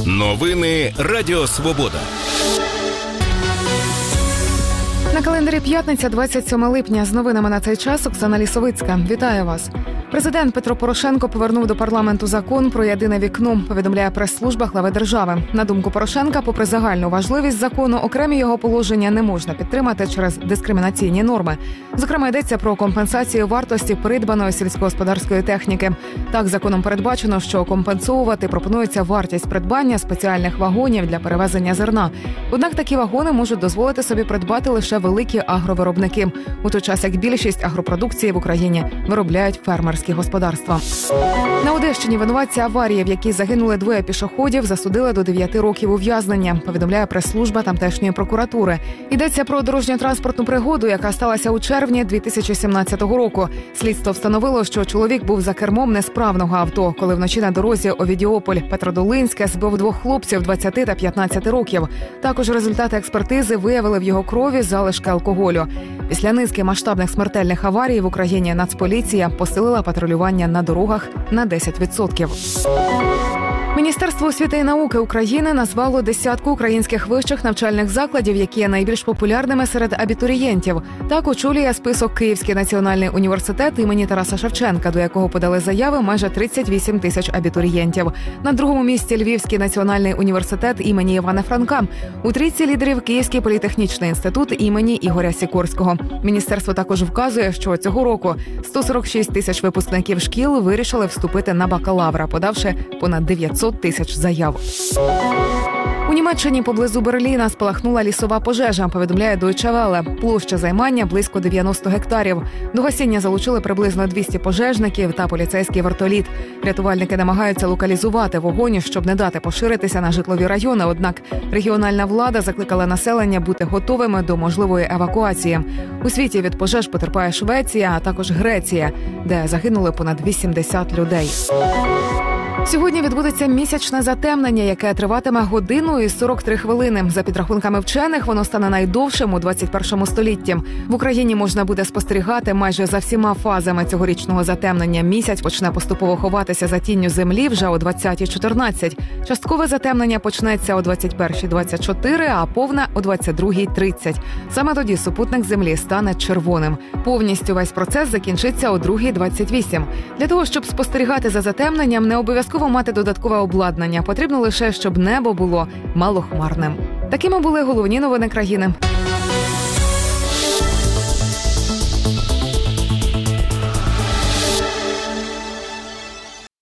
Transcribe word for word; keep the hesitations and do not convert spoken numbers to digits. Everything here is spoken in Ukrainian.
Новини Радіо Свобода. На календарі п'ятниця, двадцять сьоме липня. З новинами на цей час Оксана Лісовицька. Вітаю вас. Президент Петро Порошенко повернув до парламенту закон про єдине вікно, повідомляє прес-служба глави держави. На думку Порошенка, попри загальну важливість закону, окремі його положення не можна підтримати через дискримінаційні норми. Зокрема, йдеться про компенсацію вартості придбаної сільськогосподарської техніки. Так, законом передбачено, що компенсовувати пропонується вартість придбання спеціальних вагонів для перевезення зерна. Однак такі вагони можуть дозволити собі придбати лише великі агровиробники, у той час як більшість агропродукції в Україні виробляють фермерські господарства. На Одещині винуватці аварії, в якій загинули двоє пішоходів, засудили до дев'яти років ув'язнення, повідомляє прес-служба тамтешньої прокуратури. Йдеться про дорожньо-транспортну пригоду, яка сталася у червні дві тисячі сімнадцятого року. Слідство встановило, що чоловік був за кермом несправного авто, коли вночі на дорозі Овідіополь-Петродолинське збив двох хлопців двадцяти та п'ятнадцяти років. Також результати експертизи виявили в його крові залишки алкоголю. Після низки масштабних смертельних аварій в Україні Нацполіція посилила патрулювання на дорогах на десять відсотків. Міністерство освіти і науки України назвало десятку українських вищих навчальних закладів, які є найбільш популярними серед абітурієнтів. Так очолює список Київський національний університет імені Тараса Шевченка, до якого подали заяви майже тридцять вісім тисяч абітурієнтів. На другому місці Львівський національний університет імені Івана Франка. У трійці лідерів Київський політехнічний інститут імені Ігоря Сікорського. Міністерство також вказує, що цього року сто сорок шість тисяч випускників шкіл вирішили вступити на бакалавра, подавши понад дев'ятсот тисяч заяв. У Німеччині поблизу Берліна спалахнула лісова пожежа, повідомляє Deutsche Welle. Площа займання близько дев'яносто гектарів. До гасіння залучили приблизно двісті пожежників та поліцейський вертоліт. Рятувальники намагаються локалізувати вогонь, щоб не дати поширитися на житлові райони, однак регіональна влада закликала населення бути готовими до можливої евакуації. У світі від пожеж потерпає Швеція, а також Греція, де загинули понад вісімдесят людей. Сьогодні відбудеться місячне затемнення, яке триватиме годину і сорок три хвилини. За підрахунками вчених, воно стане найдовшим у двадцять першому столітті. В Україні можна буде спостерігати майже за всіма фазами цьогорічного затемнення. Місяць почне поступово ховатися за тінню землі вже о двадцятій чотирнадцять. Часткове затемнення почнеться о двадцять першій двадцять чотири, а повне – о двадцять другій тридцять. Саме тоді супутник землі стане червоним. Повністю весь процес закінчиться о другій двадцять вісім. Для того, щоб спостерігати за затемненням, не обов'язково мати додаткове обладнання. Потрібно лише, щоб небо було малохмарним. Такими були головні новини країни.